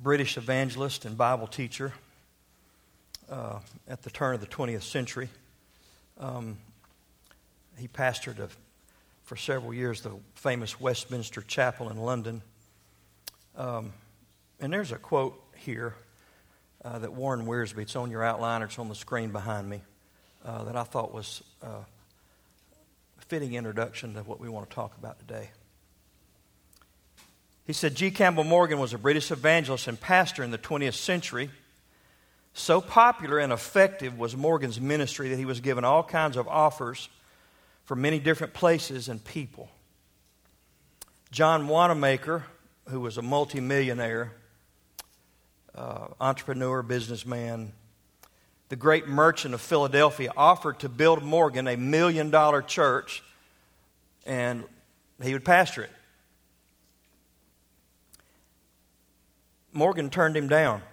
British evangelist and Bible teacher at the turn of the 20th century. He pastored for several years the famous Westminster Chapel in London. And there's a quote here that Warren Wiersbe, it's on your outline or it's on the screen behind me, that I thought was a fitting introduction to what we want to talk about today. He said, G. Campbell Morgan was a British evangelist and pastor in the 20th century. So popular and effective was Morgan's ministry that he was given all kinds of offers from many different places and people. John Wanamaker, who was a multimillionaire, entrepreneur, businessman, the great merchant of Philadelphia, offered to build Morgan a $1 million church, and he would pastor it. Morgan turned him down.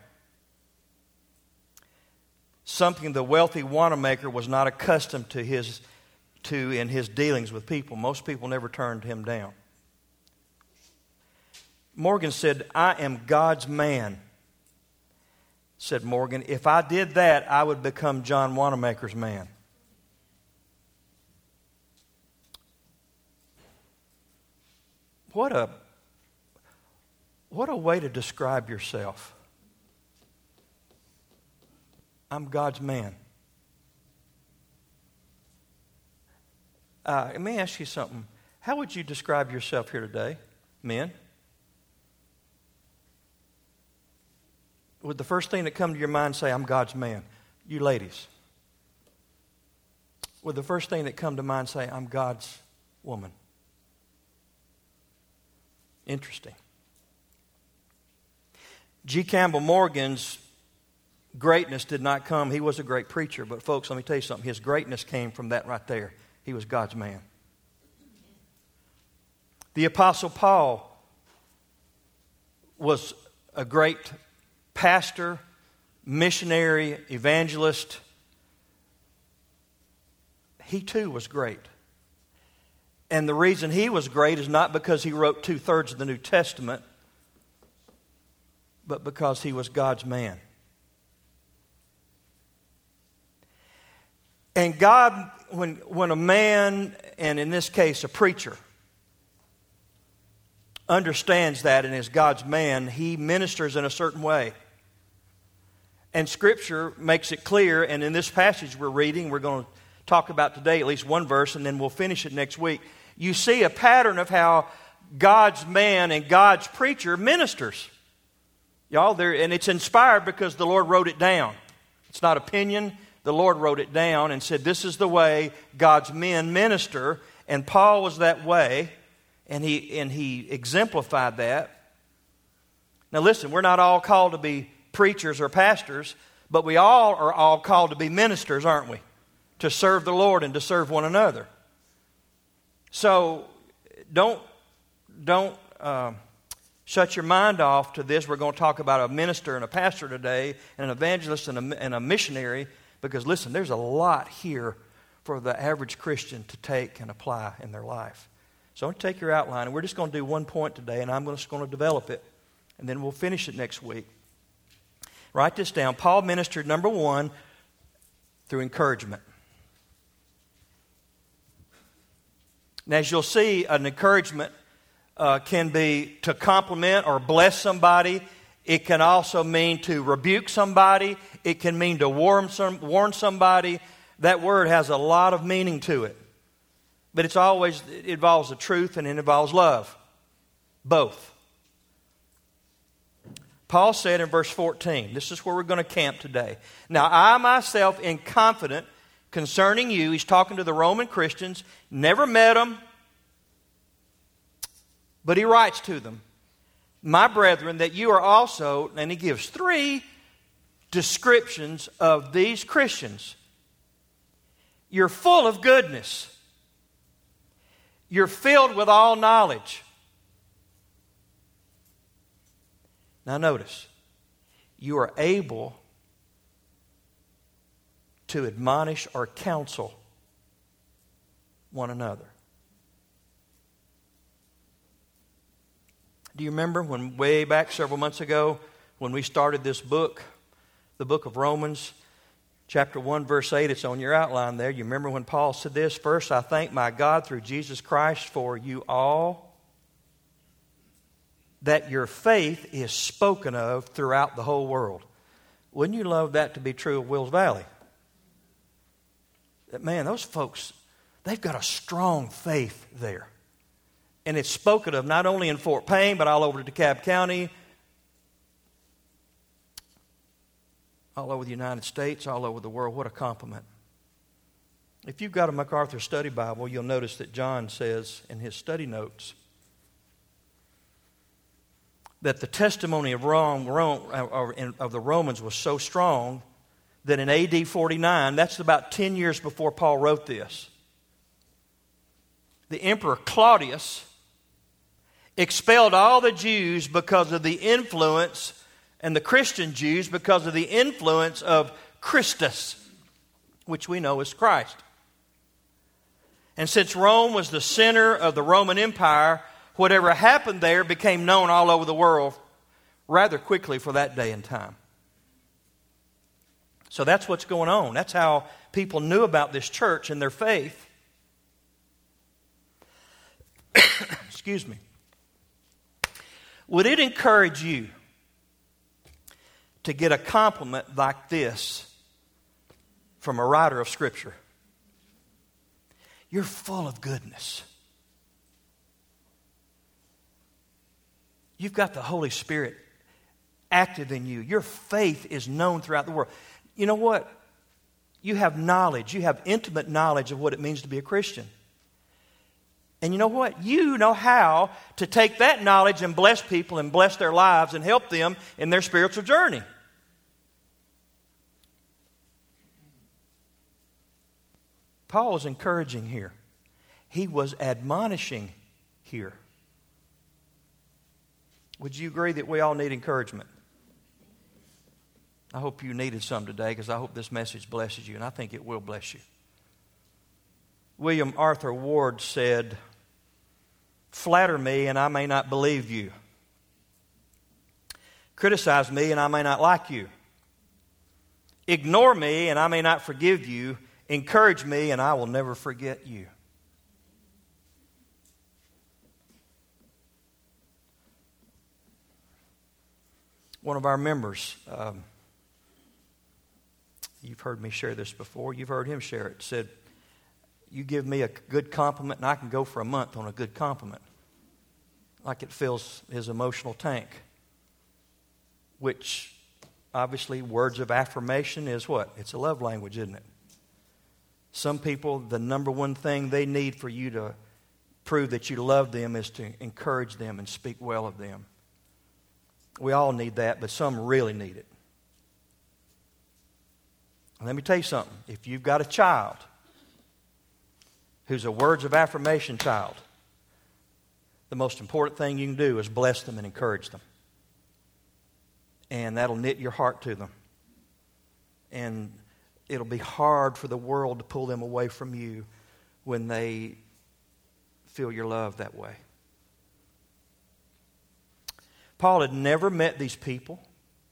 Something the wealthy Wanamaker was not accustomed to in his dealings with people. Most people never turned him down. Morgan said, I am God's man. Said Morgan, if I did that, I would become John Wanamaker's man. What a way to describe yourself. I'm God's man. Let me ask you something. How would you describe yourself here today, men? Would the first thing that come to your mind say, I'm God's man? You ladies. Would the first thing that come to mind say, I'm God's woman? Interesting. G. Campbell Morgan's greatness did not come. He was a great preacher, but folks, let me tell you something. His greatness came from that right there. He was God's man. The Apostle Paul was a great pastor, missionary, evangelist. He too was great. And the reason he was great is not because he wrote 2/3 of the New Testament, but because he was God's man. And God, when a man, and in this case a preacher, understands that and is God's man, he ministers in a certain way. And Scripture makes it clear, and in this passage we're reading, we're going to talk about today at least one verse, and then we'll finish it next week. You see a pattern of how God's man and God's preacher ministers. Y'all, and it's inspired because the Lord wrote it down. It's not opinion. The Lord wrote it down and said, this is the way God's men minister. And Paul was that way, and he exemplified that. Now listen, we're not all called to be preachers or pastors, but we all are all called to be ministers, aren't we? To serve the Lord and to serve one another. So don't shut your mind off to this. We're going to talk about a minister and a pastor today, and an evangelist and a missionary, because listen, there's a lot here for the average Christian to take and apply in their life. So I'm going to take your outline, and we're just going to do one point today, and I'm just going to develop it, and then we'll finish it next week. Write this down. Paul ministered, number one, through encouragement. Now, as you'll see, an encouragement can be to compliment or bless somebody. It can also mean to rebuke somebody. It can mean to warn somebody. That word has a lot of meaning to it. But it involves the truth and it involves love. Both. Paul said in verse 14, this is where we're going to camp today. Now I myself am confident concerning you. He's talking to the Roman Christians. Never met them. But he writes to them, my brethren, that you are also, and he gives 3 descriptions of these Christians. You're full of goodness. You're filled with all knowledge. Now notice, you are able to admonish or counsel one another. Do you remember when way back several months ago when we started this book, the book of Romans, chapter 1, verse 8, it's on your outline there. You remember when Paul said this? First, I thank my God through Jesus Christ for you all, that your faith is spoken of throughout the whole world. Wouldn't you love that to be true of Wills Valley? That, man, those folks, they've got a strong faith there. And it's spoken of not only in Fort Payne, but all over DeKalb County, all over the United States, all over the world. What a compliment. If you've got a MacArthur Study Bible, you'll notice that John says in his study notes that the testimony of the Romans was so strong that in AD 49, that's about 10 years before Paul wrote this, the Emperor Claudius expelled all the Jews because of the influence, and the Christian Jews because of the influence of Christus, which we know as Christ. And since Rome was the center of the Roman Empire, whatever happened there became known all over the world rather quickly for that day and time. So that's what's going on. That's how people knew about this church and their faith. Excuse me. Would it encourage you to get a compliment like this from a writer of Scripture? You're full of goodness. You've got the Holy Spirit active in you. Your faith is known throughout the world. You know what? You have knowledge. You have intimate knowledge of what it means to be a Christian. And you know what? You know how to take that knowledge and bless people and bless their lives and help them in their spiritual journey. Paul was encouraging here. He was admonishing here. Would you agree that we all need encouragement? I hope you needed some today, because I hope this message blesses you, and I think it will bless you. William Arthur Ward said, "Flatter me and I may not believe you. Criticize me and I may not like you. Ignore me and I may not forgive you. Encourage me and I will never forget you." One of our members, you've heard me share this before, you've heard him share it, said, "You give me a good compliment and I can go for a month on a good compliment." Like it fills his emotional tank. Which, obviously, words of affirmation is what? It's a love language, isn't it? Some people, the number one thing they need for you to prove that you love them is to encourage them and speak well of them. We all need that, but some really need it. Let me tell you something. If you've got a child who's a words of affirmation child, the most important thing you can do is bless them and encourage them. And that'll knit your heart to them. And it'll be hard for the world to pull them away from you when they feel your love that way. Paul had never met these people.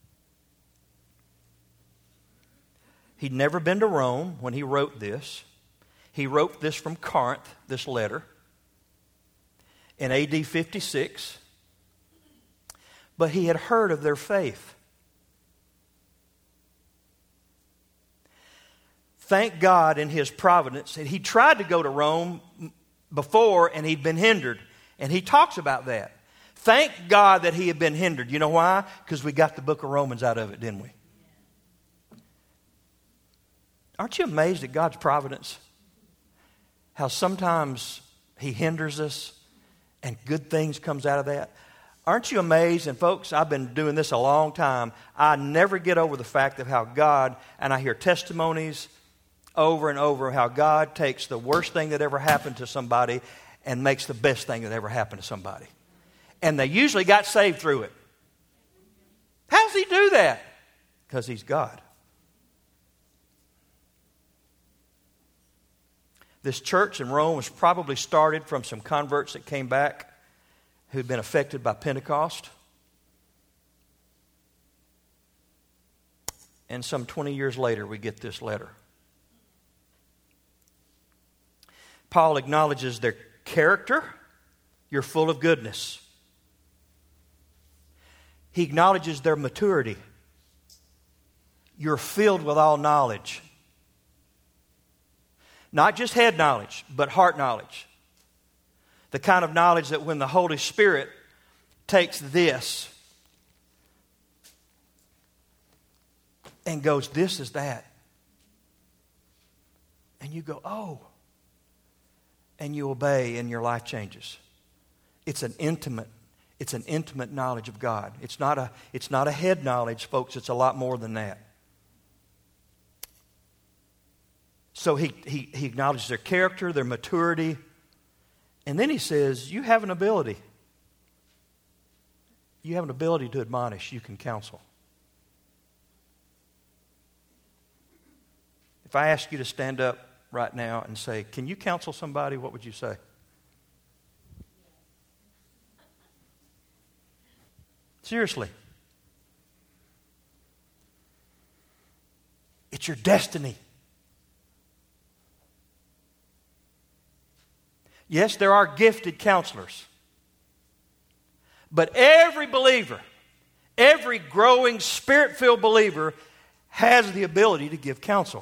He'd never been to Rome when he wrote this. He wrote this from Corinth, this letter, in AD 56. But he had heard of their faith. Thank God in His providence. And he tried to go to Rome before and he'd been hindered. And he talks about that. Thank God that he had been hindered. You know why? Because we got the book of Romans out of it, didn't we? Aren't you amazed at God's providence? How sometimes He hinders us and good things comes out of that. Aren't you amazed? And folks, I've been doing this a long time. I never get over the fact of how God, and I hear testimonies over and over, how God takes the worst thing that ever happened to somebody and makes the best thing that ever happened to somebody. And they usually got saved through it. How does He do that? Because He's God. This church in Rome was probably started from some converts that came back who'd been affected by Pentecost. And some 20 years later, we get this letter. Paul acknowledges their character. You're full of goodness. He acknowledges their maturity. You're filled with all knowledge. Not just head knowledge, but heart knowledge. The kind of knowledge that when the Holy Spirit takes this and goes, this is that. And you go, oh. And you obey and your life changes. It's an intimate knowledge of God. It's not a head knowledge, folks. It's a lot more than that. So he acknowledges their character, their maturity. And then he says, you have an ability. You have an ability to admonish. You can counsel. If I ask you to stand up right now and say, can you counsel somebody? What would you say? Seriously. It's your destiny. Yes, there are gifted counselors. But every believer, every growing, Spirit-filled believer has the ability to give counsel.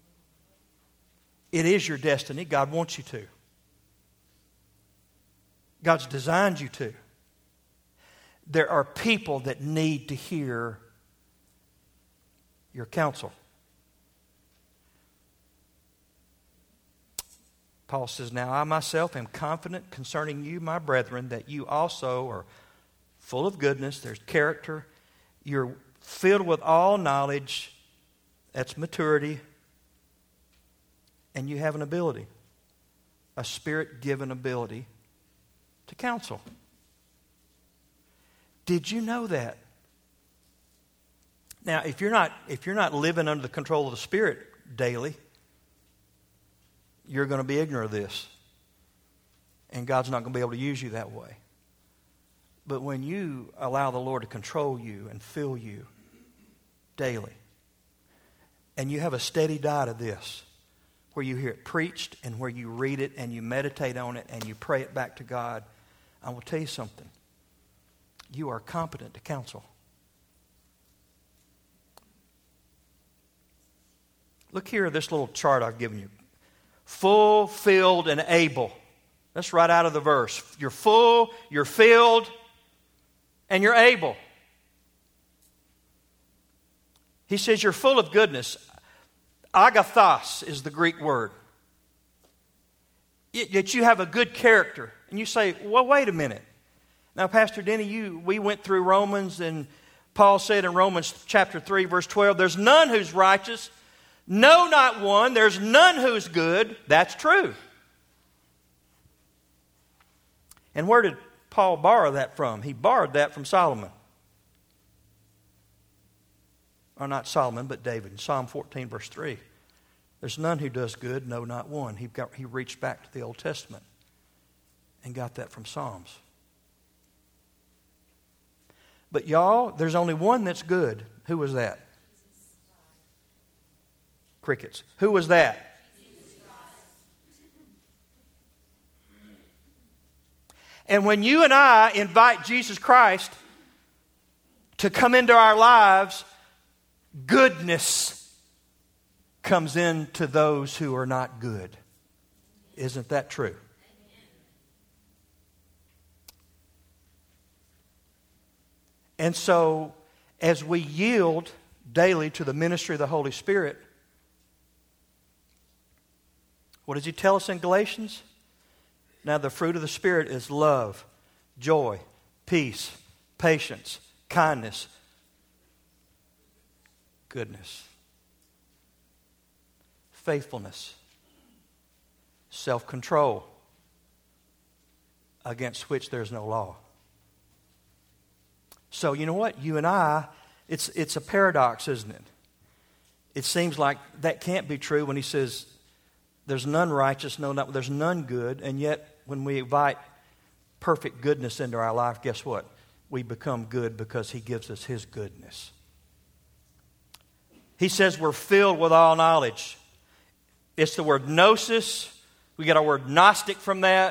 It is your destiny. God wants you to. God's designed you to. There are people that need to hear your counsel. Paul says, now I myself am confident concerning you, my brethren, that you also are full of goodness. There's character. You're filled with all knowledge. That's maturity. And you have an ability, a Spirit-given ability to counsel. Did you know that? Now, if you're not living under the control of the Spirit daily, you're going to be ignorant of this. And God's not going to be able to use you that way. But when you allow the Lord to control you and fill you daily, and you have a steady diet of this, where you hear it preached and where you read it and you meditate on it and you pray it back to God, I will tell you something. You are competent to counsel. Look here at this little chart I've given you. Full, filled, and able. That's right out of the verse. You're full, you're filled, and you're able. He says you're full of goodness. Agathos is the Greek word. That you have a good character. And you say, well, wait a minute. Now, Pastor Denny, we went through Romans, and Paul said in Romans chapter 3, verse 12, there's none who's righteous, no, not one. There's none who's good. That's true. And where did Paul borrow that from? He borrowed that from Solomon. Or not Solomon, but David. In Psalm 14, verse 3. There's none who does good, no, not one. He reached back to the Old Testament and got that from Psalms. But y'all, there's only one that's good. Who was that? Crickets. Who was that? And when you and I invite Jesus Christ to come into our lives, goodness comes into those who are not good. Isn't that true? And so, as we yield daily to the ministry of the Holy Spirit, what does he tell us in Galatians? Now, the fruit of the Spirit is love, joy, peace, patience, kindness, goodness, faithfulness, self-control, against which there's no law. So, you know what? You and I, it's a paradox, isn't it? It seems like that can't be true when he says, there's none righteous, no, not, there's none good. And yet, when we invite perfect goodness into our life, guess what? We become good because he gives us his goodness. He says we're filled with all knowledge. It's the word gnosis. We get our word Gnostic from that.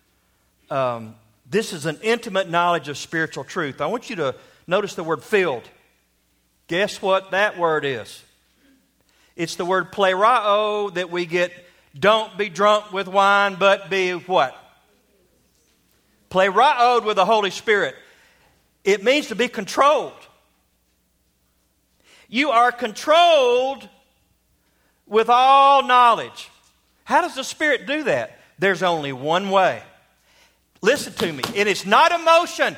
This is an intimate knowledge of spiritual truth. I want you to notice the word filled. Guess what that word is? It's the word plerao that we get, don't be drunk with wine, but be what? Pleraoed with the Holy Spirit. It means to be controlled. You are controlled with all knowledge. How does the Spirit do that? There's only one way. Listen to me. And it's not emotion.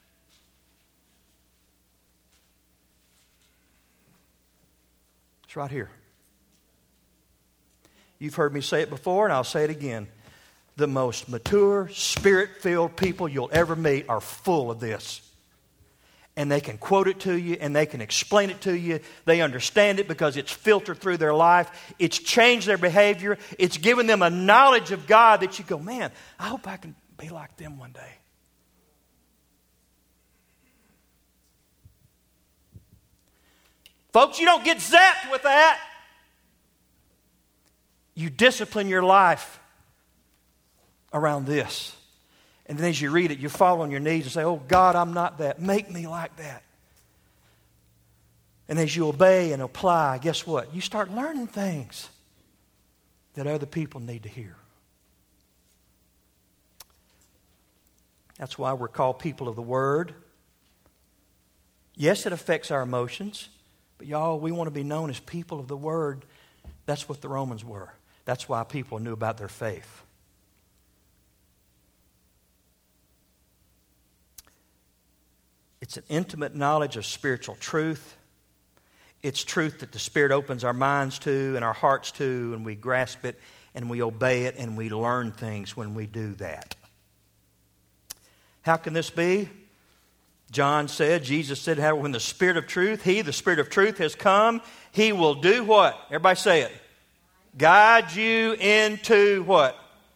It's right here. You've heard me say it before, and I'll say it again. The most mature, Spirit-filled people you'll ever meet are full of this. And they can quote it to you, and they can explain it to you. They understand it because it's filtered through their life. It's changed their behavior. It's given them a knowledge of God that you go, man, I hope I can be like them one day. Folks, you don't get zapped with that. You discipline your life around this. And then as you read it, you fall on your knees and say, oh, God, I'm not that. Make me like that. And as you obey and apply, guess what? You start learning things that other people need to hear. That's why we're called people of the Word. Yes, it affects our emotions. But y'all, we want to be known as people of the Word. That's what the Romans were. That's why people knew about their faith. It's an intimate knowledge of spiritual truth. It's truth that the Spirit opens our minds to and our hearts to, and we grasp it and we obey it and we learn things when we do that. How can this be? Jesus said, when the Spirit of truth, the Spirit of truth has come, He will do what? Everybody say it. Guide you into what?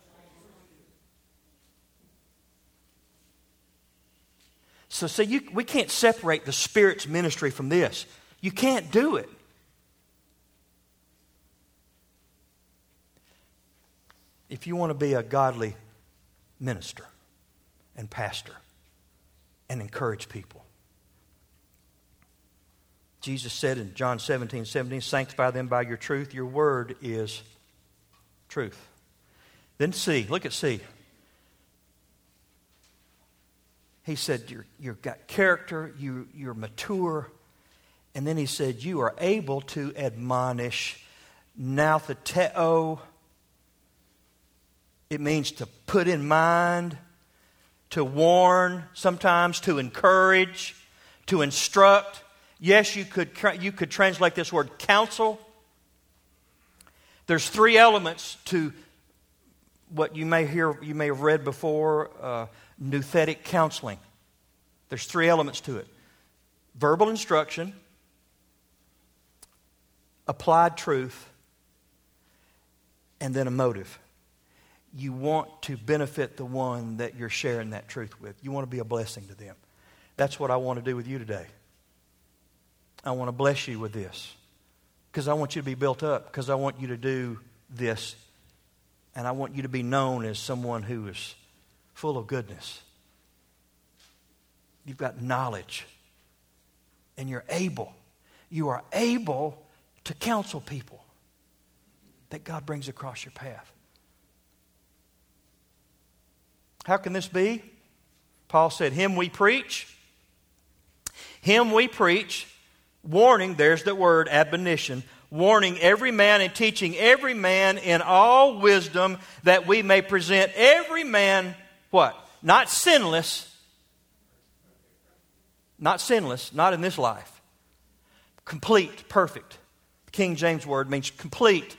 So see, we can't separate the Spirit's ministry from this. You can't do it. If you want to be a godly minister and pastor and encourage people. Jesus said in John 17:17, sanctify them by your truth. Your word is truth. Then C, look at C. He said, you've got character, you're mature. And then he said, you are able to admonish. Noutheteo. It means to put in mind, to warn, sometimes to encourage, to instruct. Yes, you could translate this word counsel. There's three elements to what you may have read before, nouthetic counseling. There's three elements to it. Verbal instruction, applied truth, and then a motive. You want to benefit the one that you're sharing that truth with. You want to be a blessing to them. That's what I want to do with you today. I want to bless you with this because I want you to be built up, because I want you to do this, and I want you to be known as someone who is full of goodness. You've got knowledge, and you are able to counsel people that God brings across your path. How can this be? Paul said, Him we preach, warning, there's the word, admonition, warning every man and teaching every man in all wisdom, that we may present every man, what? Not sinless, not in this life. Complete, perfect. The King James word means complete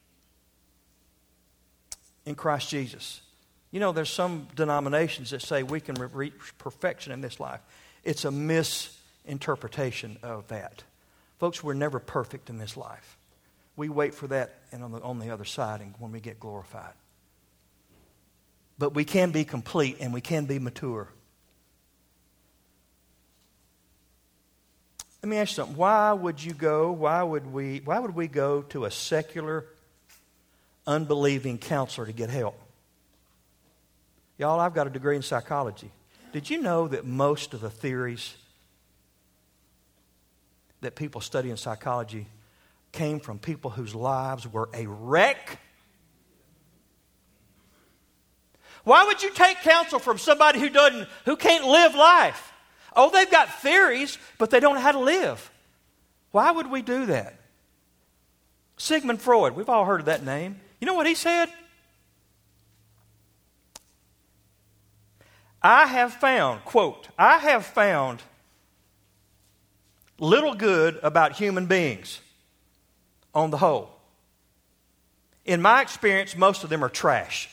in Christ Jesus. You know, there's some denominations that say we can reach perfection in this life. It's a misinterpretation of that. Folks, we're never perfect in this life. We wait for that and on the other side and when we get glorified. But we can be complete and we can be mature. Let me ask you something. Why would we go to a secular, unbelieving counselor to get help? Y'all, I've got a degree in psychology. Did you know that most of the theories that people study in psychology came from people whose lives were a wreck? Why would you take counsel from somebody who can't live life? Oh, they've got theories, but they don't know how to live. Why would we do that? Sigmund Freud, we've all heard of that name. You know what he said? I have found little good about human beings on the whole. In my experience, most of them are trash.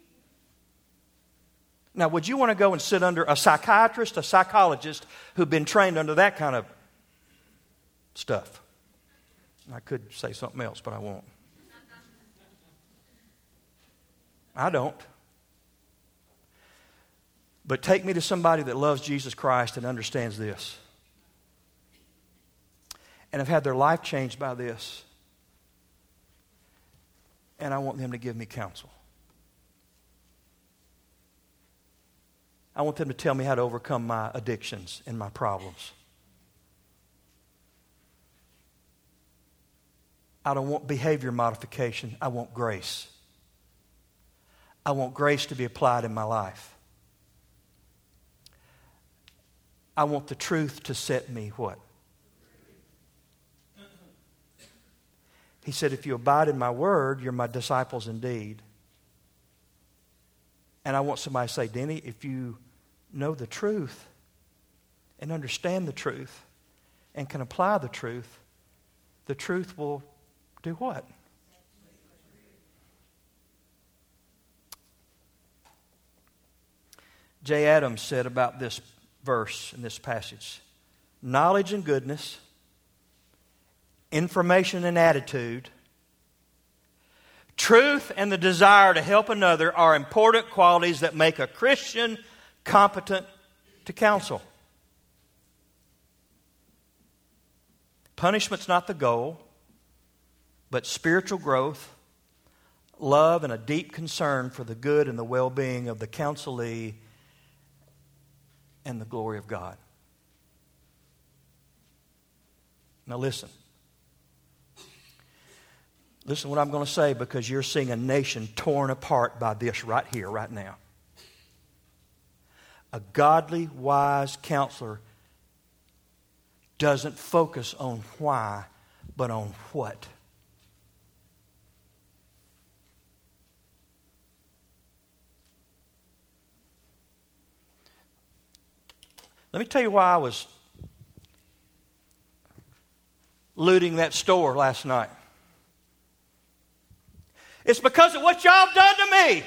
Now, would you want to go and sit under a psychiatrist, a psychologist who've been trained under that kind of stuff? I could say something else, but I won't. I don't. But take me to somebody that loves Jesus Christ and understands this, and have had their life changed by this, and I want them to give me counsel. I want them to tell me how to overcome my addictions and my problems. I don't want behavior modification. I want grace. I want grace to be applied in my life. I want the truth to set me what? He said, if you abide in my word, you're my disciples indeed. And I want somebody to say, Denny, if you know the truth and understand the truth and can apply the truth will do what? J. Adams said about this verse in this passage, knowledge and goodness, information and attitude, truth and the desire to help another are important qualities that make a Christian competent to counsel. Punishment's not the goal, but spiritual growth, love, and a deep concern for the good and the well-being of the counselee and the glory of God. Now listen. Listen to what I'm going to say, because you're seeing a nation torn apart by this right here, right now. A godly, wise counselor doesn't focus on why, but on what. Let me tell you why I was looting that store last night. It's because of what y'all have done to me.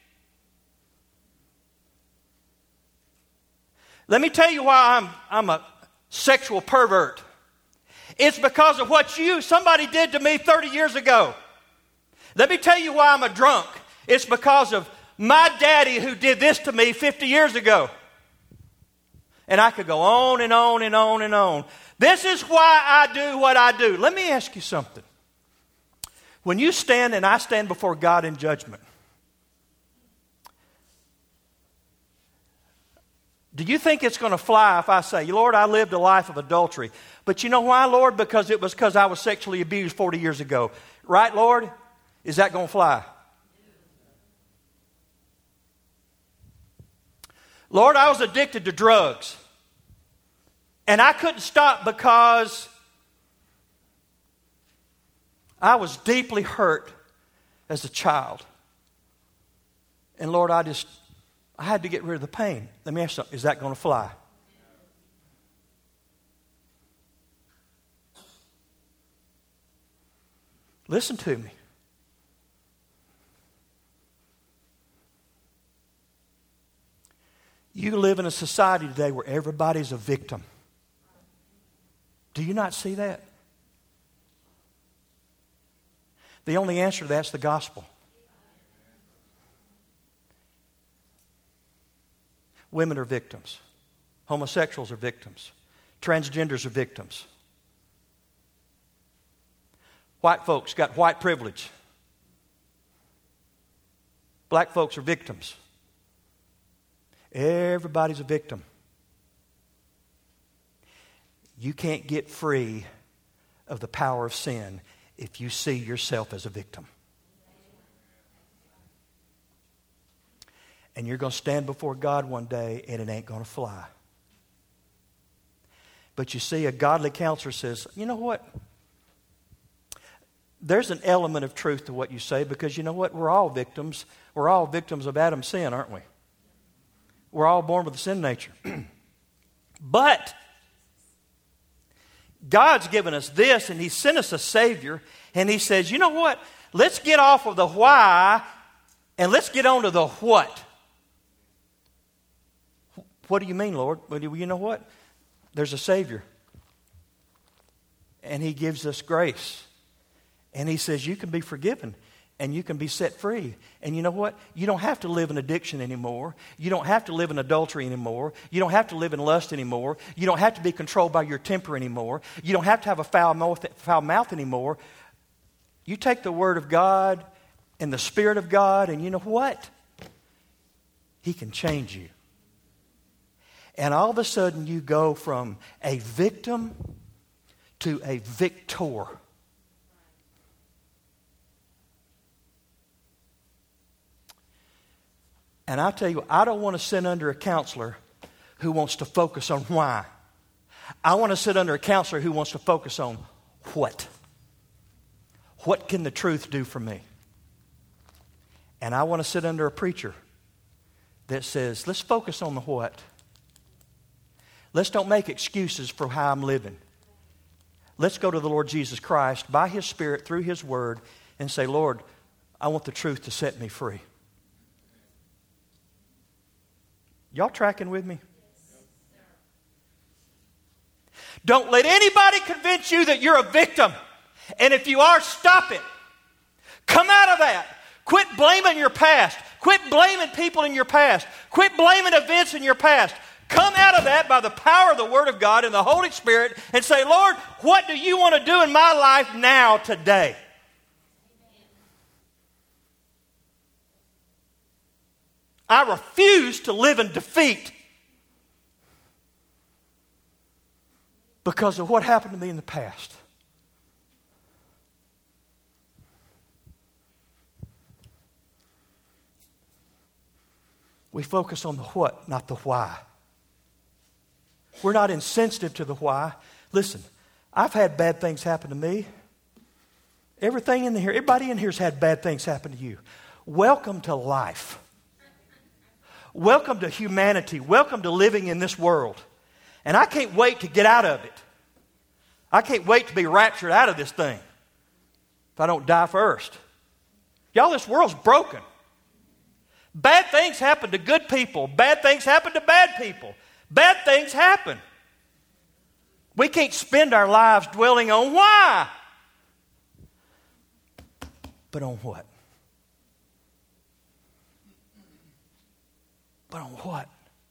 Let me tell you why I'm a sexual pervert. It's because of what somebody did to me 30 years ago. Let me tell you why I'm a drunk. It's because of my daddy who did this to me 50 years ago. And I could go on and on and on and on. This is why I do what I do. Let me ask you something. When you stand and I stand before God in judgment, do you think it's going to fly if I say, Lord, I lived a life of adultery? But you know why, Lord? Because it was because I was sexually abused 40 years ago. Right, Lord? Is that going to fly? Lord, I was addicted to drugs. And I couldn't stop because I was deeply hurt as a child. And Lord, I had to get rid of the pain. Let me ask you something. Is that going to fly? Listen to me. You live in a society today where everybody's a victim. Do you not see that? The only answer to that is the gospel. Women are victims. Homosexuals are victims. Transgenders are victims. White folks got white privilege. Black folks are victims. Everybody's a victim. You can't get free of the power of sin if you see yourself as a victim. And you're going to stand before God one day and it ain't going to fly. But you see, a godly counselor says, you know what? There's an element of truth to what you say, because you know what? We're all victims. We're all victims of Adam's sin, aren't we? We're all born with a sin nature. But God's given us this, and He sent us a Savior, and He says, you know what? Let's get off of the why, and let's get on to the what. What do you mean, Lord? Well, you know what? There's a Savior. And He gives us grace. And He says you can be forgiven and you can be set free. And you know what? You don't have to live in addiction anymore. You don't have to live in adultery anymore. You don't have to live in lust anymore. You don't have to be controlled by your temper anymore. You don't have to have a foul mouth anymore. You take the Word of God and the Spirit of God, and you know what? He can change you. And all of a sudden you go from a victim to a victor. And I tell you, I don't want to sit under a counselor who wants to focus on why. I want to sit under a counselor who wants to focus on what. What can the truth do for me? And I want to sit under a preacher that says, let's focus on the what. Let's don't make excuses for how I'm living. Let's go to the Lord Jesus Christ by His Spirit through His Word and say, Lord, I want the truth to set me free. Y'all tracking with me? Don't let anybody convince you that you're a victim. And if you are, stop it. Come out of that. Quit blaming your past. Quit blaming people in your past. Quit blaming events in your past. Come out of that by the power of the Word of God and the Holy Spirit and say, Lord, what do you want to do in my life now, today? I refuse to live in defeat because of what happened to me in the past. We focus on the what, not the why. We're not insensitive to the why. Listen, I've had bad things happen to me. Everybody in here's had bad things happen to you. Welcome to life. Welcome to humanity. Welcome to living in this world. And I can't wait to get out of it. I can't wait to be raptured out of this thing if I don't die first. Y'all, this world's broken. Bad things happen to good people. Bad things happen to bad people. Bad things happen. We can't spend our lives dwelling on why, but on what? But on what?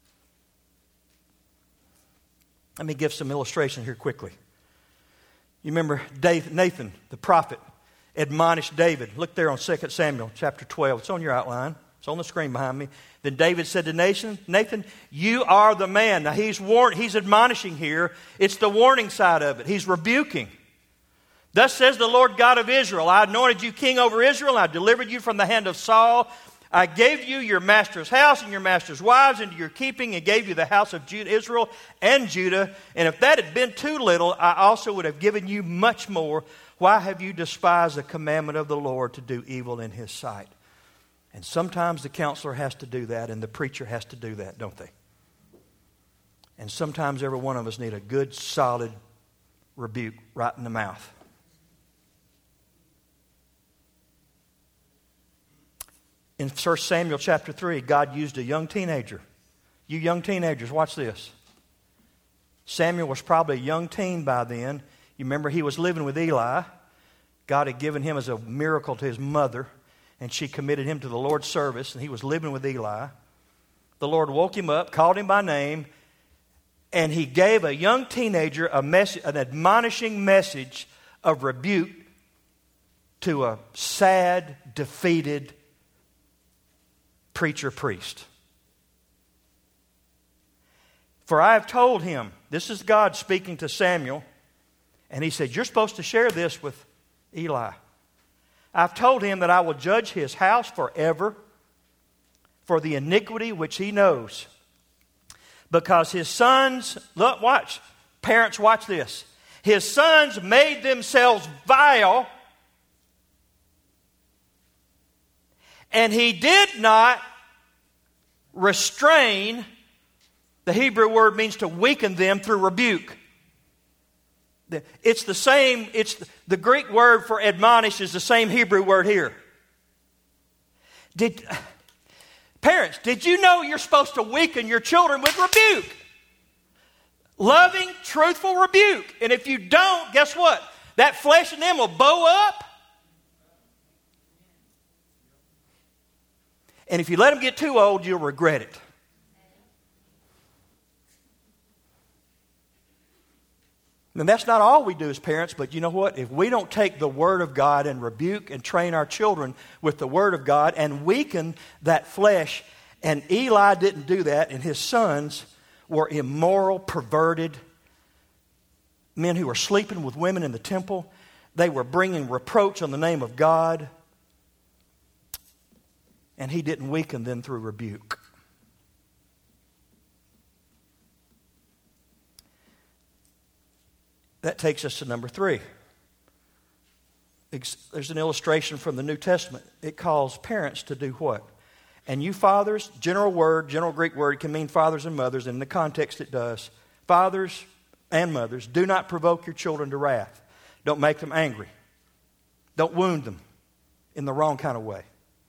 Let me give some illustration here quickly. You remember Nathan, the prophet, admonished David. Look there on 2 Samuel chapter 12. It's on your outline. It's on the screen behind me. Then David said to Nathan, you are the man. Now he's admonishing here. It's the warning side of it. He's rebuking. Thus says the Lord God of Israel, I anointed you king over Israel. I delivered you from the hand of Saul. I gave you your master's house and your master's wives into your keeping, and gave you the house of Israel and Judah. And if that had been too little, I also would have given you much more. Why have you despised the commandment of the Lord to do evil in His sight? And sometimes the counselor has to do that, and the preacher has to do that, don't they? And sometimes every one of us need a good, solid rebuke right in the mouth. In 1 Samuel chapter 3, God used a young teenager. You young teenagers, watch this. Samuel was probably a young teen by then. You remember he was living with Eli. God had given him as a miracle to his mother, and she committed him to the Lord's service, and he was living with Eli. The Lord woke him up, called him by name, and He gave a young teenager a message, an admonishing message of rebuke to a sad, defeated preacher priest. For I have told him, this is God speaking to Samuel, and he said, you're supposed to share this with Eli. I've told him that I will judge his house forever for the iniquity which he knows. Because his sons, look, watch, parents, watch this. His sons made themselves vile, and he did not restrain. The Hebrew word means to weaken them through rebuke. It's the same, the Greek word for admonish is the same Hebrew word here. Parents, did you know you're supposed to weaken your children with rebuke? Loving, truthful rebuke. And if you don't, guess what? That flesh in them will bow up. And if you let them get too old, you'll regret it. And that's not all we do as parents, but you know what? If we don't take the Word of God and rebuke and train our children with the Word of God and weaken that flesh, and Eli didn't do that, and his sons were immoral, perverted men who were sleeping with women in the temple. They were bringing reproach on the name of God, and he didn't weaken them through rebuke. That takes us to number 3. There's an illustration from the New Testament. It calls parents to do what? And you fathers, general Greek word, can mean fathers and mothers. In the context it does. Fathers and mothers, do not provoke your children to wrath. Don't make them angry. Don't wound them in the wrong kind of way.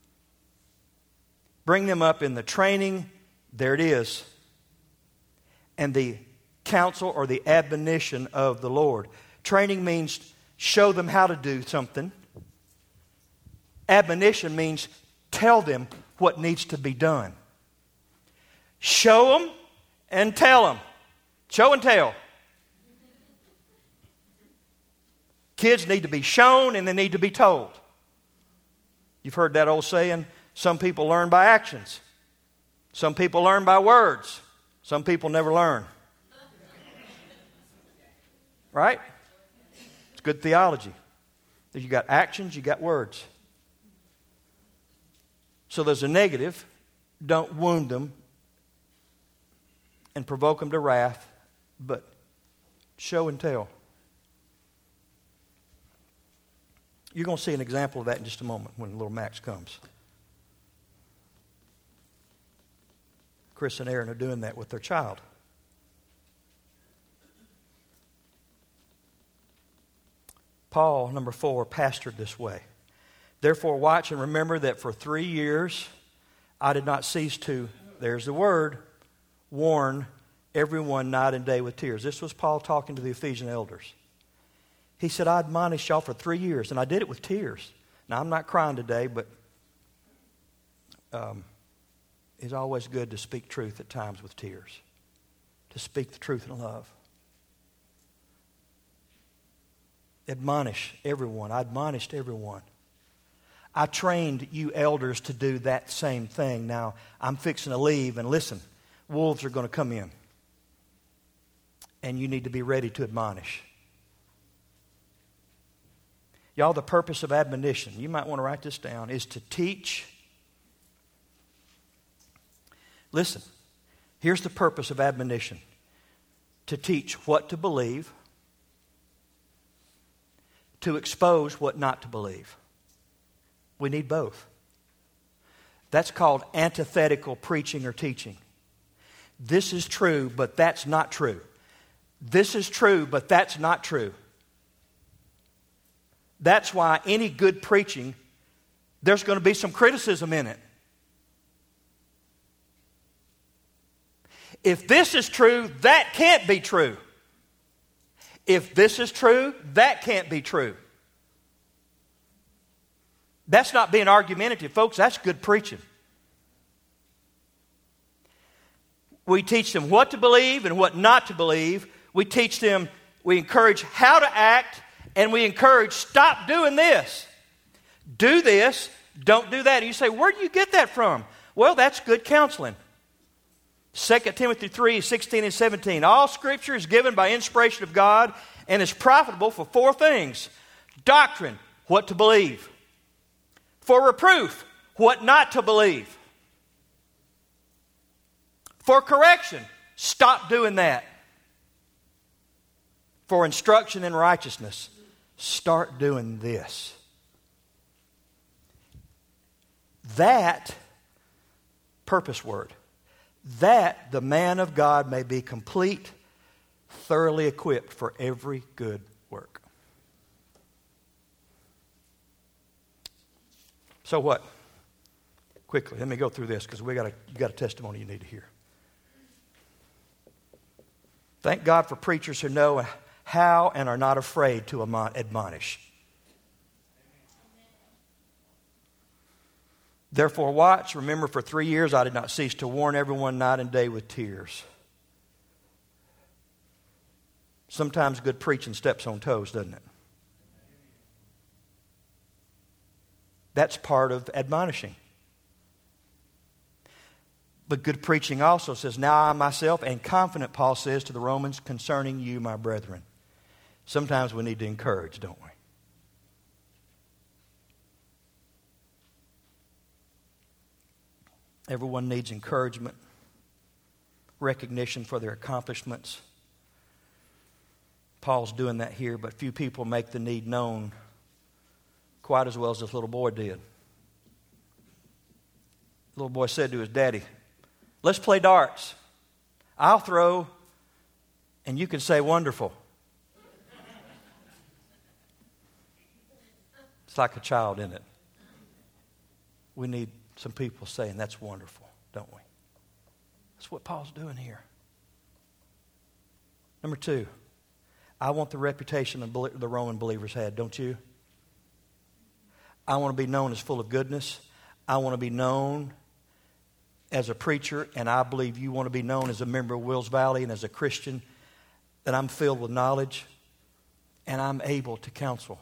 Bring them up in the training, there it is, and the counsel or the admonition of the Lord. Training means show them how to do something. Admonition means tell them what needs to be done. Show them and tell them. Show and tell. Kids need to be shown and they need to be told. You've heard that old saying, some people learn by actions. Some people learn by words. Some people never learn. Right? It's good theology. You got actions, you got words. So there's a negative. Don't wound them and provoke them to wrath, but show and tell. You're going to see an example of that in just a moment when little Max comes. Chris and Aaron are doing that with their child. Paul, number 4, pastored this way. Therefore, watch and remember that for 3 years I did not cease to, there's the word, warn everyone night and day with tears. This was Paul talking to the Ephesian elders. He said, I admonished y'all for 3 years, and I did it with tears. Now, I'm not crying today, but it's always good to speak truth at times with tears, to speak the truth in love. Admonish everyone. I admonished everyone. I trained you elders to do that same thing. Now, I'm fixing to leave, and listen, wolves are going to come in. And you need to be ready to admonish. Y'all, the purpose of admonition, you might want to write this down, is to teach. Listen, here's the purpose of admonition. To teach what to believe, to expose what not to believe. We need both. That's called antithetical preaching or teaching. This is true, but that's not true. This is true, but that's not true. That's why any good preaching, there's going to be some criticism in it. If this is true, that can't be true. If this is true, that can't be true. That's not being argumentative, folks. That's good preaching. We teach them what to believe and what not to believe. We teach them, we encourage how to act, and we encourage, stop doing this. Do this, don't do that. And you say, where do you get that from? Well, that's good counseling. 2 Timothy 3, 16 and 17. All Scripture is given by inspiration of God and is profitable for four things. Doctrine, what to believe. For reproof, what not to believe. For correction, stop doing that. For instruction in righteousness, start doing this. That, purpose word, that the man of God may be complete, thoroughly equipped for every good work. So what? Quickly, let me go through this because you got a testimony you need to hear. Thank God for preachers who know how and are not afraid to admonish. Therefore watch, remember for 3 years I did not cease to warn everyone night and day with tears. Sometimes good preaching steps on toes, doesn't it? That's part of admonishing. But good preaching also says, now I myself am confident, Paul says to the Romans, concerning you, my brethren. Sometimes we need to encourage, don't we? Everyone needs encouragement, recognition for their accomplishments. Paul's doing that here, but few people make the need known quite as well as this little boy did. The little boy said to his daddy, let's play darts. I'll throw, and you can say wonderful. It's like a child, isn't it? We need some people saying that's wonderful, don't we? That's what Paul's doing here. Number 2, I want the reputation the Roman believers had, don't you? I want to be known as full of goodness. I want to be known as a preacher, and I believe you want to be known as a member of Wills Valley and as a Christian, that I'm filled with knowledge and I'm able to counsel.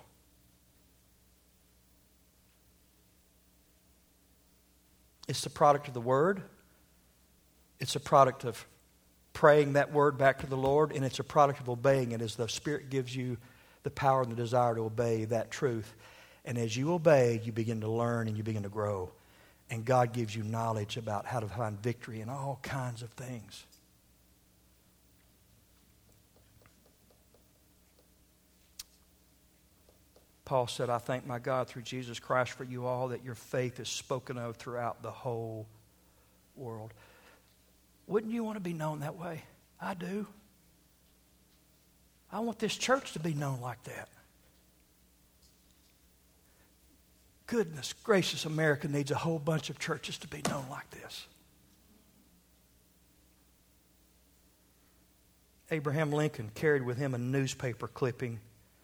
It's the product of the Word. It's a product of praying that Word back to the Lord, and it's a product of obeying it as the Spirit gives you the power and the desire to obey that truth. And as you obey, you begin to learn and you begin to grow. And God gives you knowledge about how to find victory in all kinds of things. Paul said, I thank my God through Jesus Christ for you all that your faith is spoken of throughout the whole world. Wouldn't you want to be known that way? I do. I want this church to be known like that. Goodness gracious, America needs a whole bunch of churches to be known like this. Abraham Lincoln carried with him a newspaper clipping.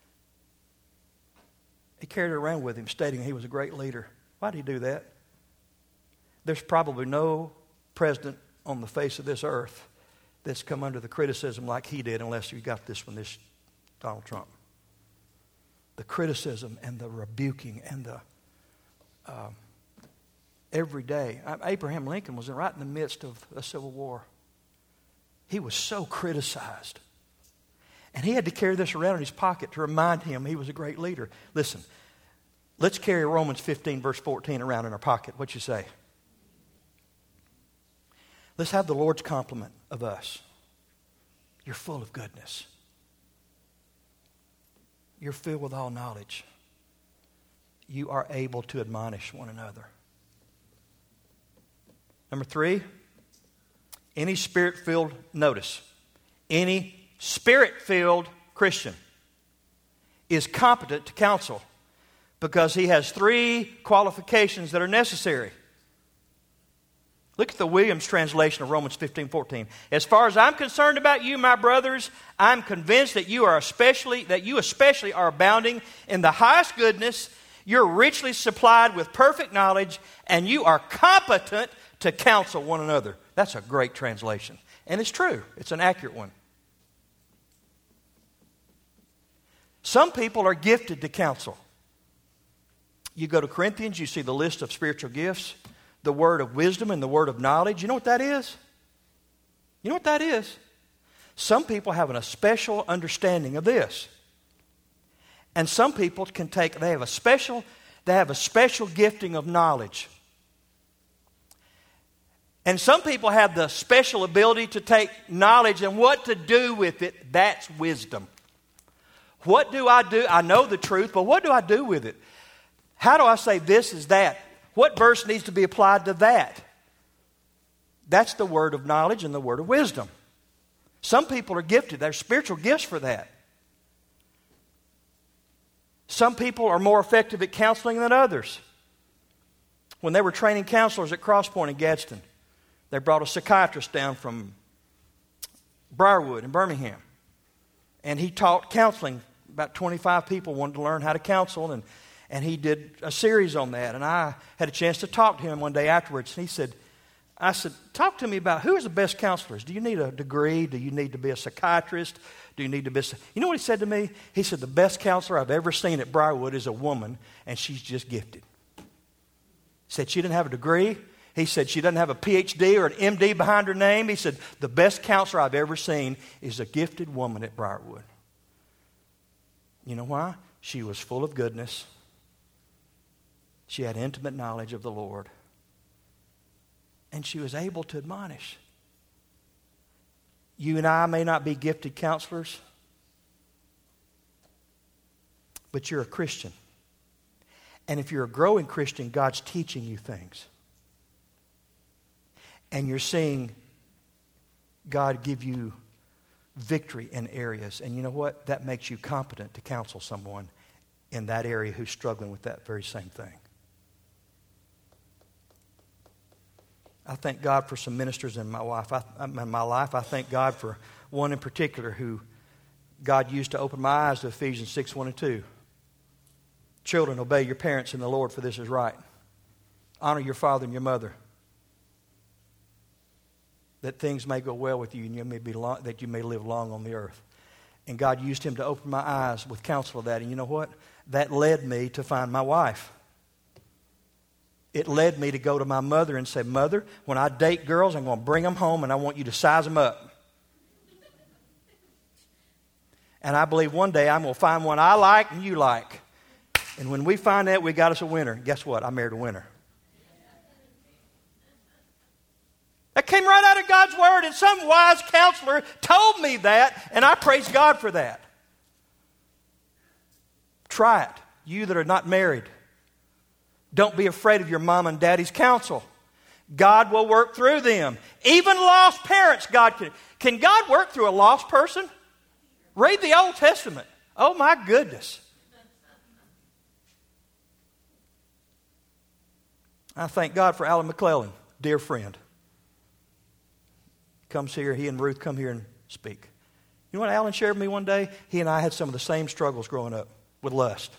He carried it around with him, stating he was a great leader. Why did he do that? There's probably no president on the face of this earth that's come under the criticism like he did, unless you got this one, this Donald Trump. The criticism and the rebuking and the every day. Abraham Lincoln was right in the midst of a civil war. He was so criticized. And he had to carry this around in his pocket to remind him he was a great leader. Listen, let's carry Romans 15, verse 14 around in our pocket. What you say? Let's have the Lord's compliment of us. You're full of goodness. You're filled with all knowledge. You are able to admonish one another. Number 3, any spirit-filled, notice, any spirit-filled Christian is competent to counsel because he has 3 qualifications that are necessary. Look at the Williams translation of Romans 15:14. As far as I'm concerned about you, my brothers, I'm convinced that you especially are abounding in the highest goodness. You're richly supplied with perfect knowledge, and you are competent to counsel one another. That's a great translation. And it's true. It's an accurate one. Some people are gifted to counsel. You go to Corinthians, you see the list of spiritual gifts, the word of wisdom and the word of knowledge. You know what that is? You know what that is? Some people have a special understanding of this. And some people they have a special gifting of knowledge. And some people have the special ability to take knowledge and what to do with it. That's wisdom. What do I do? I know the truth, but what do I do with it? How do I say this is that? What verse needs to be applied to that? That's the word of knowledge and the word of wisdom. Some people are gifted. There's spiritual gifts for that. Some people are more effective at counseling than others. When they were training counselors at Cross Point in Gadsden, they brought a psychiatrist down from Briarwood in Birmingham. And he taught counseling. About 25 people wanted to learn how to counsel, and he did a series on that. And I had a chance to talk to him one day afterwards. And I said, talk to me about who is the best counselors. Do you need a degree? Do you need to be a psychiatrist? Do you need to be... You know what he said to me? He said, the best counselor I've ever seen at Briarwood is a woman, and she's just gifted. He said she didn't have a degree. He said she doesn't have a PhD or an MD behind her name. He said, the best counselor I've ever seen is a gifted woman at Briarwood. You know why? She was full of goodness. She had intimate knowledge of the Lord. And she was able to admonish. You and I may not be gifted counselors, but you're a Christian. And if you're a growing Christian, God's teaching you things. And you're seeing God give you victory in areas. And you know what? That makes you competent to counsel someone in that area who's struggling with that very same thing. I thank God for some ministers in my life. I thank God for one in particular who God used to open my eyes to Ephesians 6:1-2. Children, obey your parents in the Lord, for this is right. Honor your father and your mother, that things may go well with you and that you may live long on the earth. And God used him to open my eyes with counsel of that. And you know what? That led me to find my wife. It led me to go to my mother and say, Mother, when I date girls, I'm going to bring them home and I want you to size them up. And I believe one day I'm going to find one I like and you like. And when we find that, we got us a winner. Guess what? I married a winner. That came right out of God's Word, and some wise counselor told me that, and I praise God for that. Try it. You that are not married, don't be afraid of your mom and daddy's counsel. God will work through them. Even lost parents, God can. Can God work through a lost person? Read the Old Testament. Oh my goodness. I thank God for Alan McClellan, dear friend. Comes here, he and Ruth come here and speak. You know what Alan shared with me one day? He and I had some of the same struggles growing up with lust.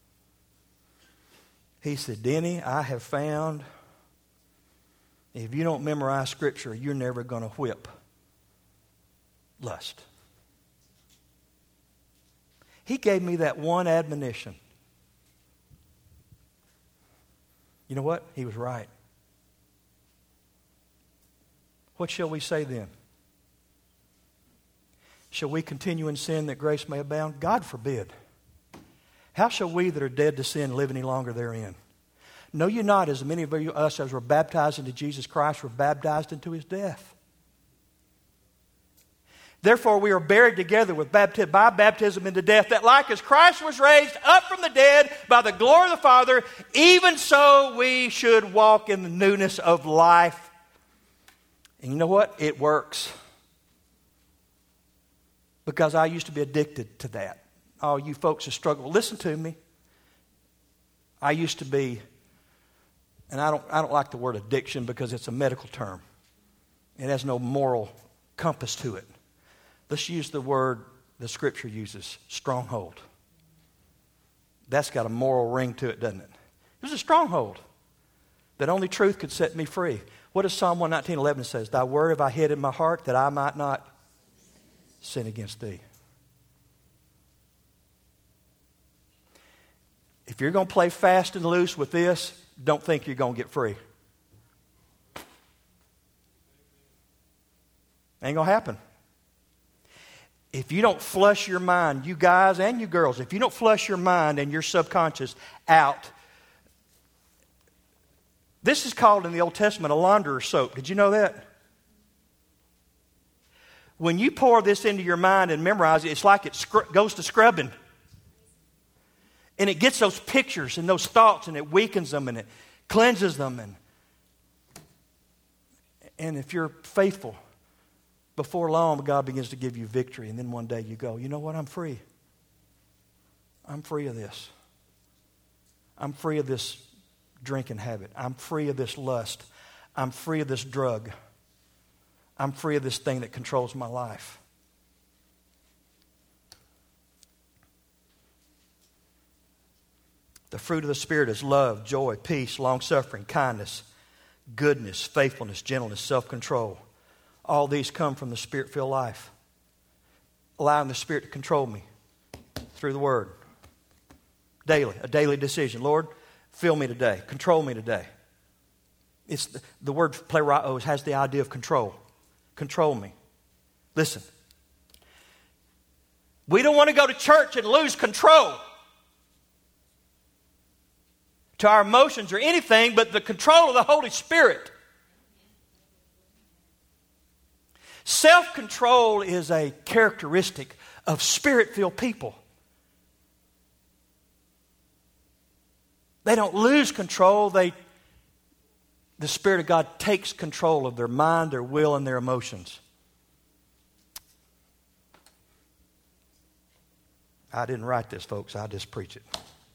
He said, Denny, I have found if you don't memorize Scripture, you're never going to whip lust. He gave me that one admonition. You know what? He was right. What shall we say then? Shall we continue in sin that grace may abound? God forbid. How shall we that are dead to sin live any longer therein? Know you not, as many of us as were baptized into Jesus Christ were baptized into his death. Therefore we are buried together with by baptism into death, that like as Christ was raised up from the dead by the glory of the Father, even so we should walk in the newness of life. And you know what? It works. Because I used to be addicted to that. Oh, you folks who struggle, listen to me. I used to be, and I don't like the word addiction because it's a medical term. It has no moral compass to it. Let's use the word the Scripture uses, stronghold. That's got a moral ring to it, doesn't it? It was a stronghold that only truth could set me free. What does Psalm 119:11 says? Thy word have I hid in my heart that I might not sin against thee. if you're going to play fast and loose with this, don't think you're going to get free. Ain't going to happen. If you don't flush your mind, you guys and you girls, if you don't flush your mind and your subconscious out, this is called in the Old Testament a launderer's soap. Did you know that? When you pour this into your mind and memorize it, it's like it goes to scrubbing. And it gets those pictures and those thoughts and it weakens them and it cleanses them. And if you're faithful, before long, God begins to give you victory. And then one day you go, you know what? I'm free. I'm free of this. I'm free of this drinking habit. I'm free of this lust. I'm free of this drug. I'm free of this thing that controls my life. The fruit of the Spirit is love, joy, peace, long-suffering, kindness, goodness, faithfulness, gentleness, self-control. All these come from the Spirit-filled life. Allowing the Spirit to control me through the Word. Daily, a daily decision. Lord, fill me today. Control me today. It's the word plerao has the idea of control. Control me. Listen. We don't want to go to church and lose control to our emotions or anything but the control of the Holy Spirit. Self-control is a characteristic of Spirit-filled people. They don't lose control. The Spirit of God takes control of their mind, their will, and their emotions. I didn't write this, folks. I just preach it.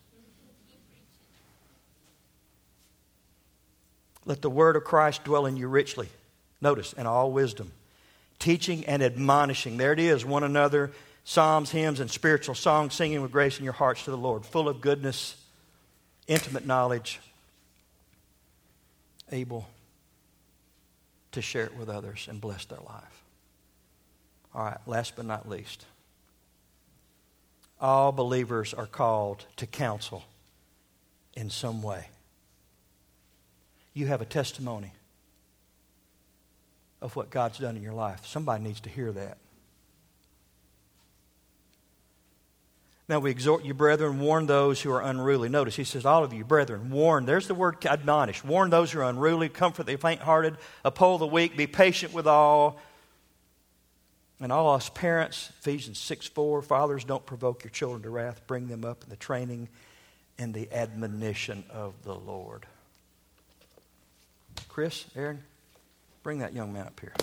Let the word of Christ dwell in you richly. Notice, in all wisdom. Teaching and admonishing. There it is, one another. Psalms, hymns, and spiritual songs, singing with grace in your hearts to the Lord. Full of goodness, intimate knowledge, able to share it with others and bless their life. All right, last but not least. All believers are called to counsel in some way. You have a testimony of what God's done in your life. Somebody needs to hear that. Now we exhort you, brethren, warn those who are unruly. Notice he says, all of you, brethren, warn. There's the word admonish. Warn those who are unruly, comfort the faint-hearted, uphold the weak, be patient with all. And all us parents, Ephesians 6:4, fathers, don't provoke your children to wrath. Bring them up in the training and the admonition of the Lord. Chris, Aaron, bring that young man up here.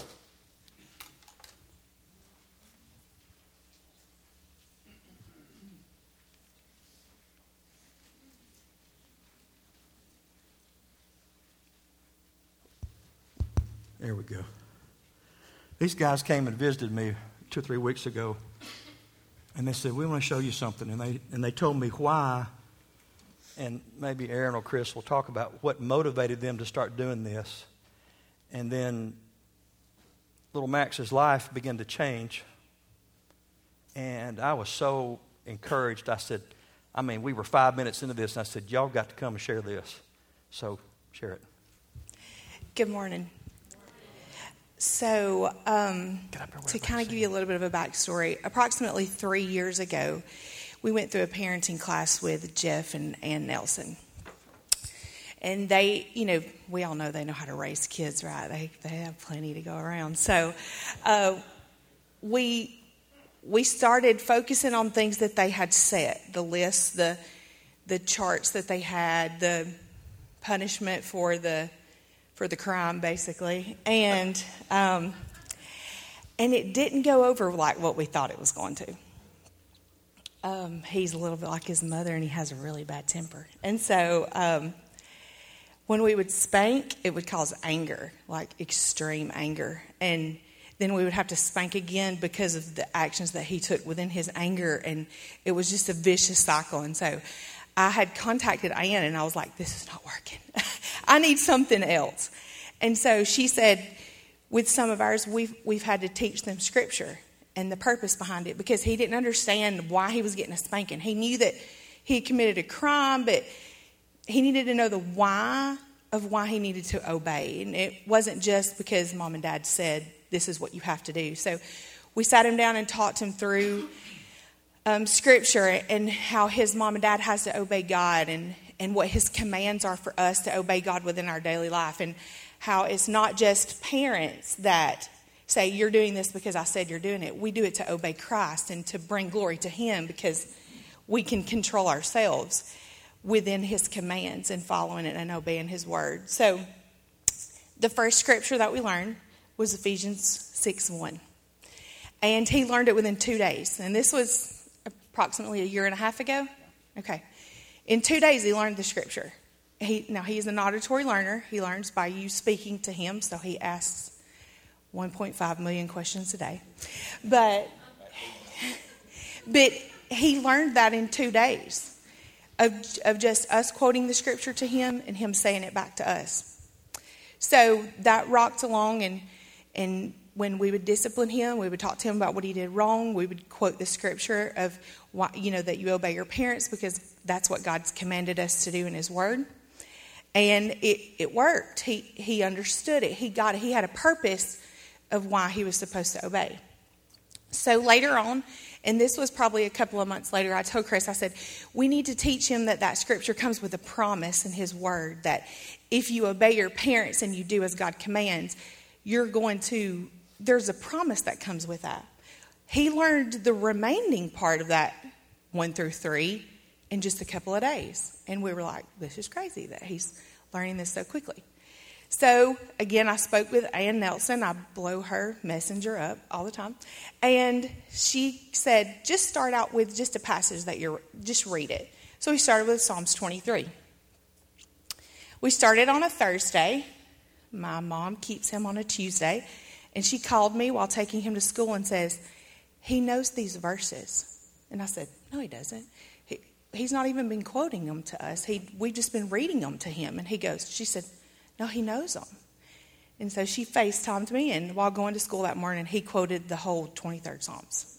There we go. These guys came and visited me 2 or 3 weeks ago, and they said, we want to show you something. And they told me why, and maybe Aaron or Chris will talk about what motivated them to start doing this. And then little Max's life began to change, and I was so encouraged. I said, we were 5 minutes into this, and I said, y'all got to come and share this. So, share it. Good morning. So, to kind of give you a little bit of a backstory, approximately 3 years ago, we went through a parenting class with Jeff and Ann Nelson. And they, we all know they know how to raise kids, right? They have plenty to go around. So, we started focusing on things that they had set, the lists, the charts that they had, the punishment for the crime, basically, and it didn't go over like what we thought it was going to. He's a little bit like his mother, and he has a really bad temper, and so when we would spank, it would cause anger, like extreme anger, and then we would have to spank again because of the actions that he took within his anger, and it was just a vicious cycle. And so I had contacted Ann, and I was like, this is not working. I need something else. And so she said, with some of ours, we've had to teach them Scripture and the purpose behind it, because he didn't understand why he was getting a spanking. He knew that he had committed a crime, but he needed to know the why of why he needed to obey. And it wasn't just because mom and dad said, this is what you have to do. So we sat him down and talked him through Scripture and how his mom and dad has to obey God and what his commands are for us to obey God within our daily life, and how it's not just parents that say, you're doing this because I said you're doing it. We do it to obey Christ and to bring glory to him, because we can control ourselves within his commands and following it and obeying his word. So the first scripture that we learned was Ephesians 6:1. And he learned it within 2 days. And this was approximately a year and a half ago. Okay. In 2 days, he learned the scripture. Now, he is an auditory learner. He learns by you speaking to him. So he asks 1.5 million questions a day. But he learned that in 2 days of just us quoting the scripture to him and him saying it back to us. So that rocked along, and when we would discipline him, we would talk to him about what he did wrong. We would quote the scripture of why, that you obey your parents, because that's what God's commanded us to do in his word. And it worked. He understood it. He got it. He had a purpose of why he was supposed to obey. So later on, and this was probably a couple of months later, I told Chris, I said, we need to teach him that scripture comes with a promise in his word, that if you obey your parents and you do as God commands, there's a promise that comes with that. He learned the remaining part of that 1 through 3 in just a couple of days. And we were like, this is crazy that he's learning this so quickly. So, again, I spoke with Ann Nelson. I blow her messenger up all the time. And she said, just start out with just a passage that just read it. So we started with Psalms 23. We started on a Thursday. My mom keeps him on a Tuesday. And she called me while taking him to school and says, he knows these verses. And I said, no, he doesn't. He's not even been quoting them to us. We've just been reading them to him. And she said, no, he knows them. And so she FaceTimed me, and while going to school that morning, he quoted the whole 23rd Psalms.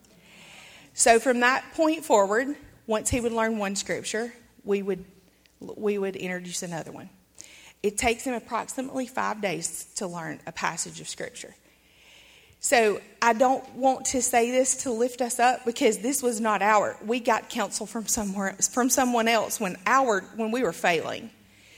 So from that point forward, once he would learn one scripture, we would introduce another one. It takes him approximately 5 days to learn a passage of scripture. So I don't want to say this to lift us up, because this was not we got counsel from someone else when we were failing.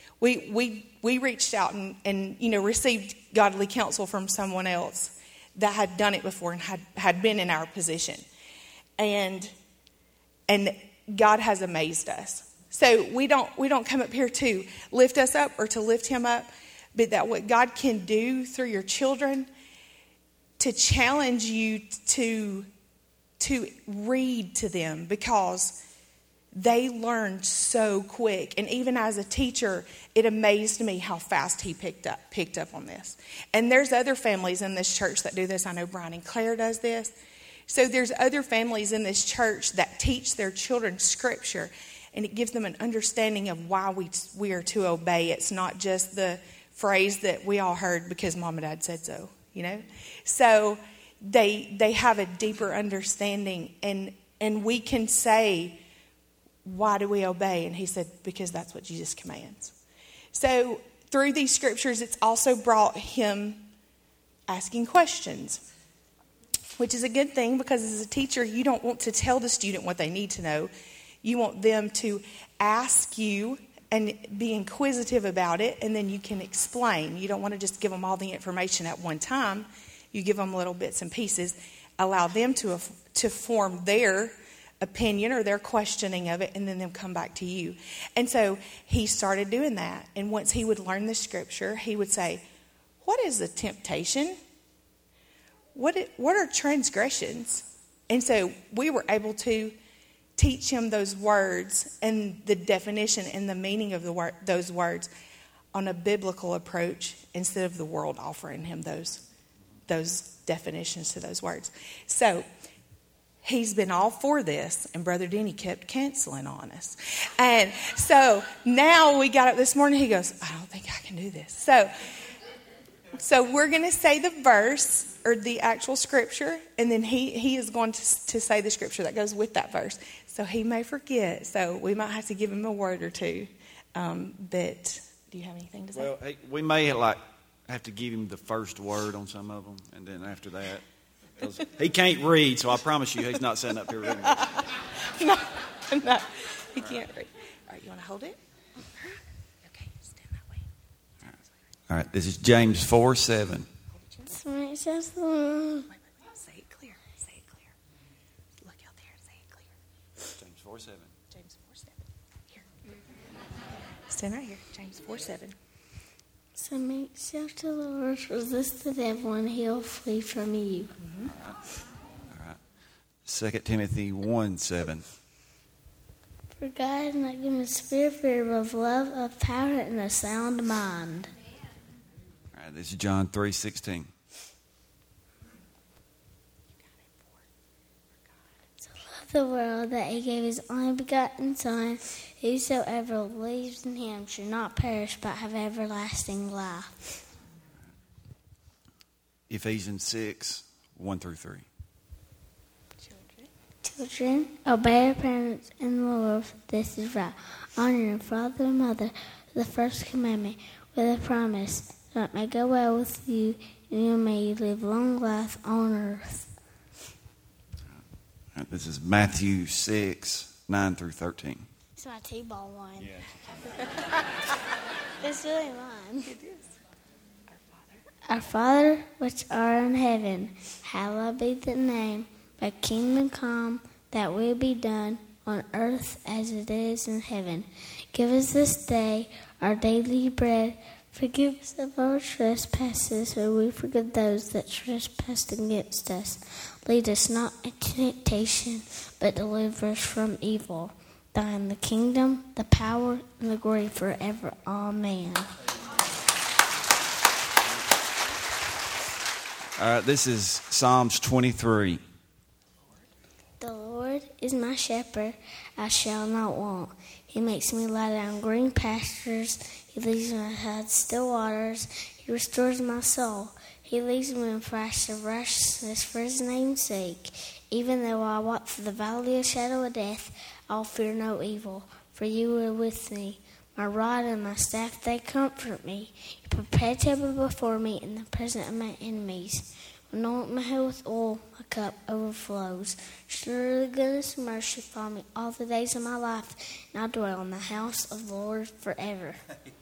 We reached out and received godly counsel from someone else that had done it before and had been in our position. And God has amazed us. So we don't come up here to lift us up or to lift him up, but that what God can do through your children, to challenge you to read to them, because they learned so quick. And even as a teacher, it amazed me how fast he picked up on this. And there's other families in this church that do this. I know Brian and Claire does this. So there's other families in this church that teach their children scripture, and it gives them an understanding of why we are to obey. It's not just the phrase that we all heard because mom and dad said so, So they have a deeper understanding, and we can say, why do we obey? And he said, because that's what Jesus commands. So through these scriptures, it's also brought him asking questions, which is a good thing, because as a teacher, you don't want to tell the student what they need to know. You want them to ask you and be inquisitive about it, and then you can explain. You don't want to just give them all the information at one time. You give them little bits and pieces, allow them to form their opinion or their questioning of it, and then them come back to you. And so he started doing that. And once he would learn the scripture, he would say, what is a temptation? What are transgressions? And so we were able to teach him those words and the definition and the meaning of those words on a biblical approach, instead of the world offering him those definitions to those words. So he's been all for this, and Brother Denny kept canceling on us. And so now we got up this morning, he goes, I don't think I can do this. So we're going to say the verse or the actual scripture, and then he is going to say the scripture that goes with that verse. So he may forget. So we might have to give him a word or two. But do you have anything to say? Well, hey, we may have to give him the first word on some of them, and then after that, 'cause he can't read, so I promise you he's not sitting up here reading. No, he can't read. All right, you want to hold it? Okay, stand that way. All right, this is James 4:7. Wait. Say it clear. Say it clear. Look out there and say it clear. James 4:7. James 4:7. Here. Stand right here. James 4:7. Submit yourself to the Lord, resist the devil, and he'll flee from you. Mm-hmm. All right. 2 Timothy 1:7. For God has not given a spirit of love, of power, and a sound mind. All right, this is John 3:16. The world that he gave his only begotten Son, whosoever believes in him should not perish but have everlasting life. Ephesians 6:1-3. Children, obey your parents in the Lord. This is right. Honor your father and mother, the first commandment, with a promise that it may go well with you and you may live long life on earth. This is Matthew 6:9-13. It's my T-ball one. Yeah. It's really mine. It is. Our Father, which art in heaven, hallowed be thy name. Thy kingdom come, that will be done on earth as it is in heaven. Give us this day our daily bread. Forgive us of our trespasses, for we forgive those that trespass against us. Lead us not into temptation, but deliver us from evil. Thine the kingdom, the power, and the glory forever. Amen. All right, this is Psalms 23. The Lord is my shepherd, I shall not want. He makes me lie down in green pastures. He leads me beside still waters. He restores my soul. He leads me in paths of righteousness for his name's sake. Even though I walk through the valley of shadow of death, I'll fear no evil, for you are with me. My rod and my staff, they comfort me. You prepare a table before me in the presence of my enemies. Anoint my head with oil, my cup overflows. Surely goodness and mercy follow me all the days of my life, and I'll dwell in the house of the Lord forever.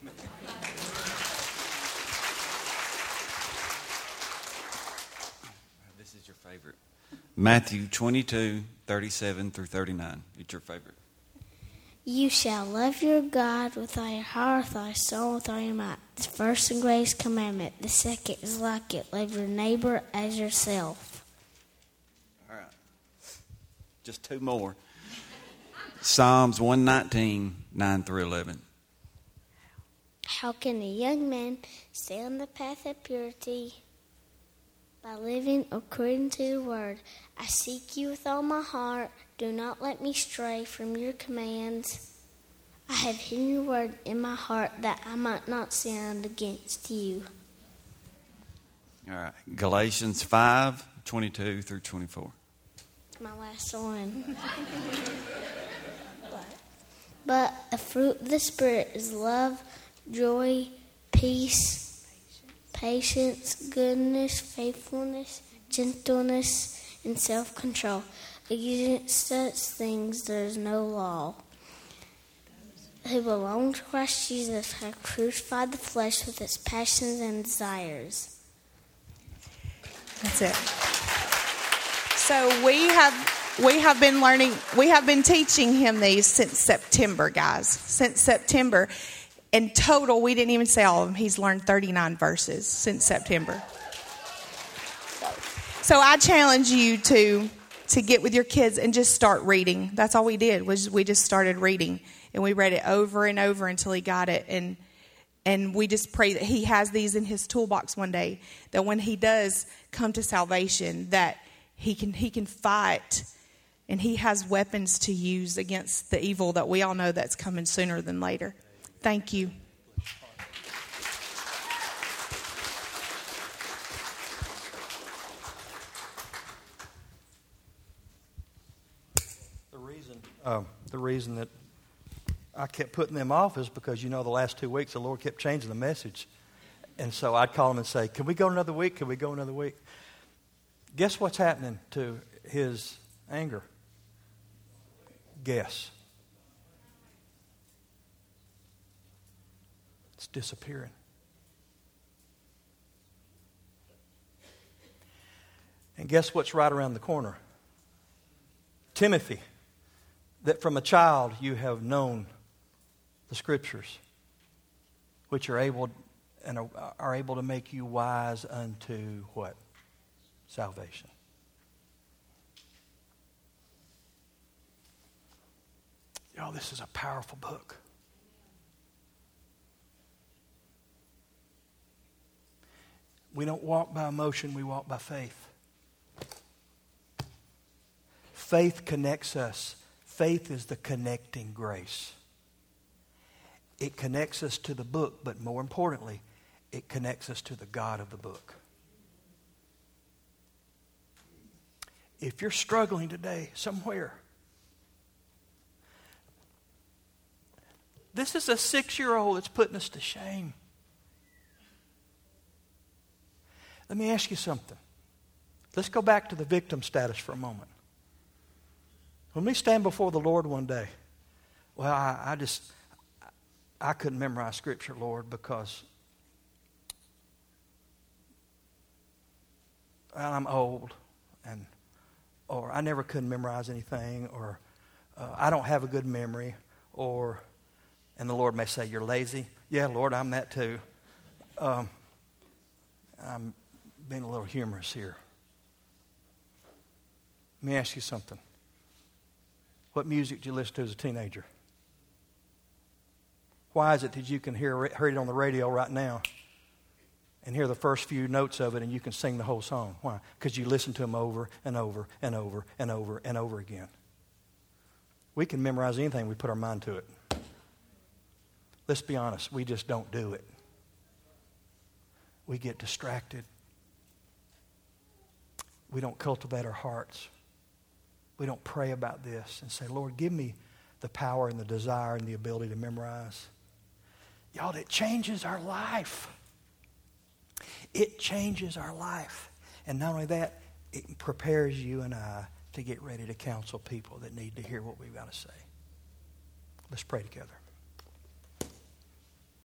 This is your favorite. Matthew 22:37-39. It's your favorite. You shall love your God with all your heart, with all your soul, with all your might. The first and greatest commandment. The second is like it. Love your neighbor as yourself. All right. Just two more. Psalms 119:9-11. How can a young man stay on the path of purity? By living according to the word. I seek you with all my heart. Do not let me stray from your commands. I have hidden your word in my heart that I might not sin against you. All right. Galatians 5:22-24. My last one. But the fruit of the Spirit is love, joy, peace, patience, goodness, faithfulness, gentleness, and self-control. Against such things there is no law. Who belong to Christ Jesus have crucified the flesh with its passions and desires. That's it. So we have been teaching him these since September, guys. Since September. In total, we didn't even say all of them. He's learned 39 verses since September. So I challenge you to get with your kids and just start reading. That's all we did, was we just started reading. And we read it over and over until he got it. And we just pray that he has these in his toolbox one day, that when he does come to salvation, that he can fight, and he has weapons to use against the evil that we all know that's coming sooner than later. Thank you. The reason The reason that I kept putting them off is because, the last 2 weeks the Lord kept changing the message. And so I'd call him and say, can we go another week? Can we go another week? Guess what's happening to his anger? Guess. It's disappearing. And guess what's right around the corner? Timothy, that from a child you have known the Scriptures, which are able to make you wise unto what? Salvation. Y'all, this is a powerful book. We don't walk by emotion, we walk by faith. Faith connects us. Faith is the connecting grace. It connects us to the book, but more importantly, it connects us to the God of the book. If you're struggling today somewhere, this is a 6-year-old that's putting us to shame. Let me ask you something. Let's go back to the victim status for a moment. When we stand before the Lord one day, well, I couldn't memorize Scripture, Lord, because I'm old, or I never could memorize anything, or I don't have a good memory, and the Lord may say, you're lazy. Yeah, Lord, I'm that too. I'm being a little humorous here. Let me ask you something. What music did you listen to as a teenager? Why is it that you can hear it on the radio right now and hear the first few notes of it and you can sing the whole song? Why? Because you listen to them over and over and over and over and over again. We can memorize anything, we put our mind to it. Let's be honest, we just don't do it. We get distracted. We don't cultivate our hearts. We don't pray about this and say, Lord, give me the power and the desire and the ability to memorize. Y'all, it changes our life. It changes our life. And not only that, it prepares you and I to get ready to counsel people that need to hear what we've got to say. Let's pray together.